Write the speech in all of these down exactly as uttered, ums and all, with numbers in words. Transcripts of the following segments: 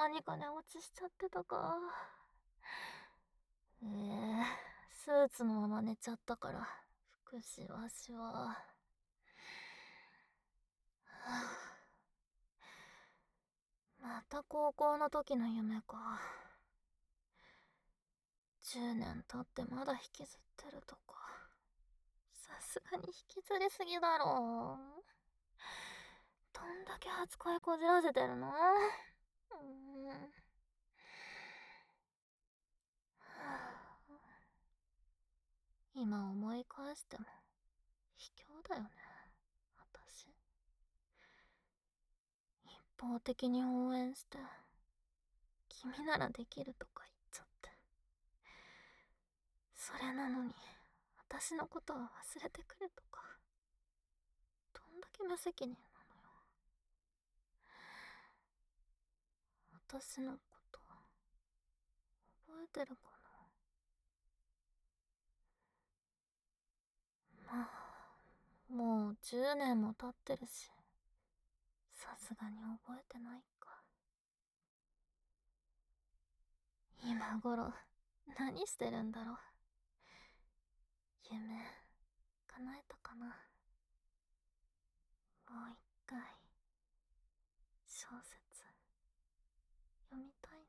何か寝落ちしちゃってたか。ええ、スーツのまま寝ちゃったから、服しわしわ。はあ、また高校の時の夢か。じゅうねん経ってまだ引きずってるとか。さすがに引きずりすぎだろう。どんだけ初恋こじらせてるの？うーん。今思い返しても卑怯だよね、私。一方的に応援して君ならできるとか言っちゃって、それなのに私のことは忘れてくれとか、どんだけ無責任なのよ。私のこと覚えてるかな。まあもうじゅうねんも経ってるし、さすがに覚えてないか。今頃何してるんだろう。夢叶えたかな。もう一回小説読みたい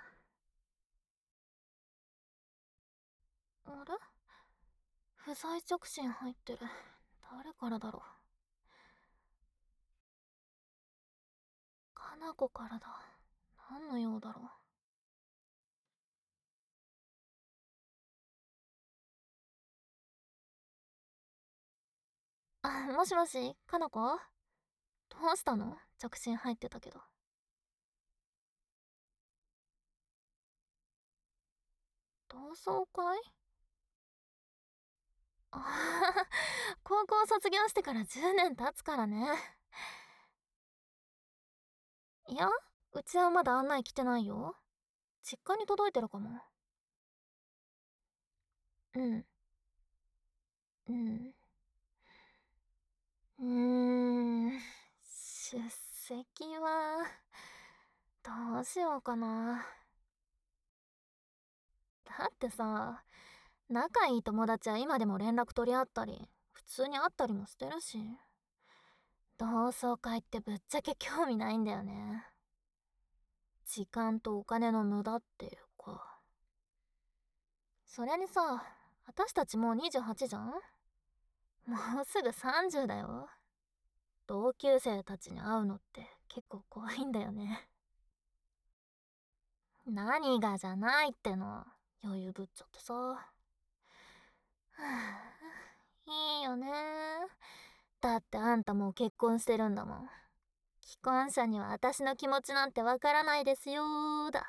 な。あれ、不在着信入ってる。誰からだろう。かな子からだ。何の用だろう。あ、もしもし、かな子？どうしたの？着信入ってたけど。同窓会？あはは、高校卒業してからじゅうねん経つからね。いや、うちはまだ案内来てないよ。実家に届いてるかも。うん。うん。うーん。出席は、どうしようかな。だってさ、仲いい友達は今でも連絡取り合ったり、普通に会ったりもしてるし。同窓会ってぶっちゃけ興味ないんだよね。時間とお金の無駄っていうか。それにさ、私たちもうにじゅうはちじゃん？もうすぐさんじゅうだよ。同級生たちに会うのって結構怖いんだよね。何がじゃないっての。余裕ぶっちゃってさ。はあ、いいよね。だってあんたもう結婚してるんだもん。既婚者には私の気持ちなんてわからないですよーだ。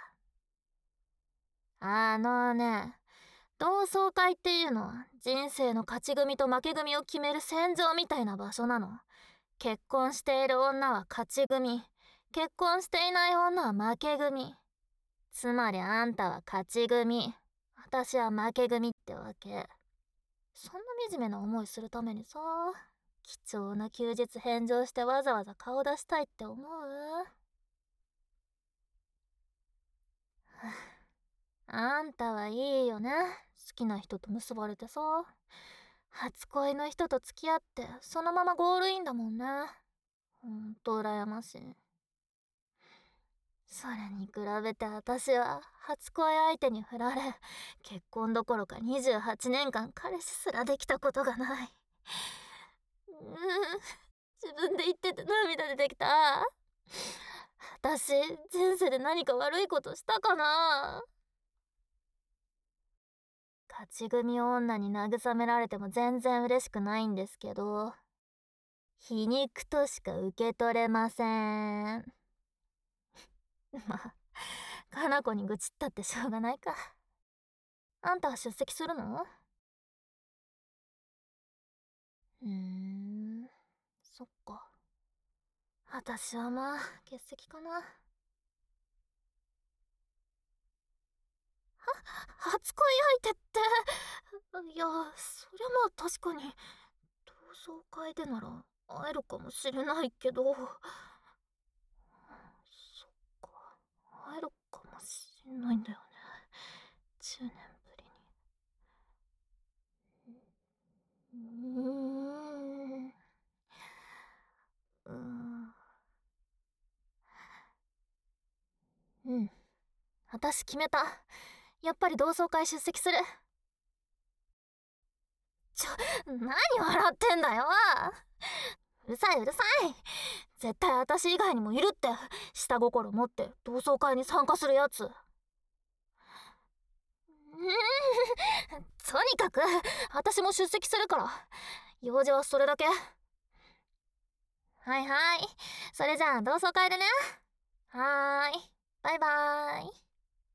あのね、同窓会っていうのは人生の勝ち組と負け組を決める戦場みたいな場所なの。結婚している女は勝ち組、結婚していない女は負け組。つまりあんたは勝ち組、私は負け組ってわけ。そんな惨めな思いするためにさ、貴重な休日返上してわざわざ顔出したいって思う？あんたはいいよね。好きな人と結ばれてさ。初恋の人と付き合って、そのままゴールインだもんね。ほんと羨ましい。それに比べて私は、初恋相手に振られ、結婚どころかにじゅうはちねんかん彼氏すらできたことがない。うーん、自分で言ってて涙出てきた。私、前世で何か悪いことしたかな？勝ち組女に慰められても全然嬉しくないんですけど、皮肉としか受け取れません。まあ、かな子に愚痴ったってしょうがないか。あんたは出席するの？うーん、そっか。私はまあ、欠席かな。は、初恋相手って、いや、そりゃまあ確かに、同窓会でなら会えるかもしれないけど、そっか、会えるないんだよね。じゅうねんぶりに。うーん。うーん。うん。私決めた。やっぱり同窓会出席する。ちょ、何笑ってんだよ。うるさいうるさい。絶対私以外にもいるって。下心持って同窓会に参加するやつ。とにかく私も出席するから。用事はそれだけ。はいはい。それじゃあ同窓会でね。はーい。バイバーイ。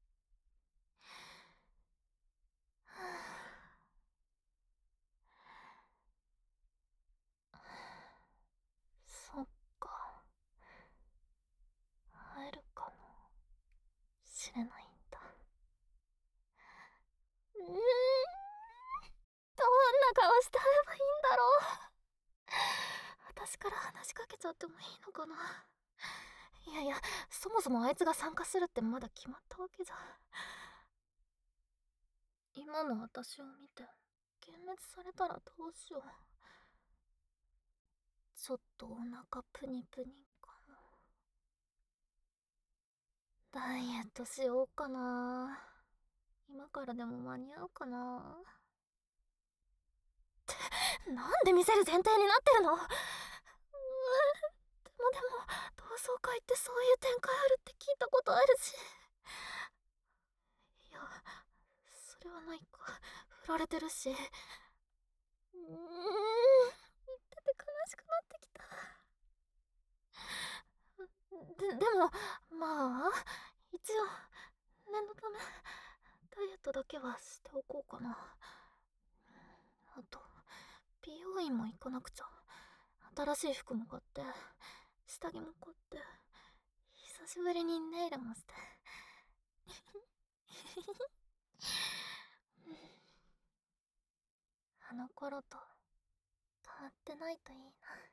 そっか。会えるかもしれないんだ。うーん。どんな顔して会えばいいんだろう。私から話しかけちゃってもいいのかな。いやいや、そもそもあいつが参加するってまだ決まったわけじゃ。今の私を見て幻滅されたらどうしよう。ちょっとお腹プニプニかも。ダイエットしようかな。今からでも間に合うかな。ってなんで見せる前提になってるの。うーん、でもでも同窓会ってそういう展開あるって聞いたことあるし。いや、それはないか。振られてるし。うーん、言ってて悲しくなってきた。で、でも、まあ、一応、念のため、ダイエットだけはしておこうかな。あと、美容院も行かなくちゃ。新しい服も買って、下着も買って、久しぶりにネイルもして。あの頃と変わってないといいな。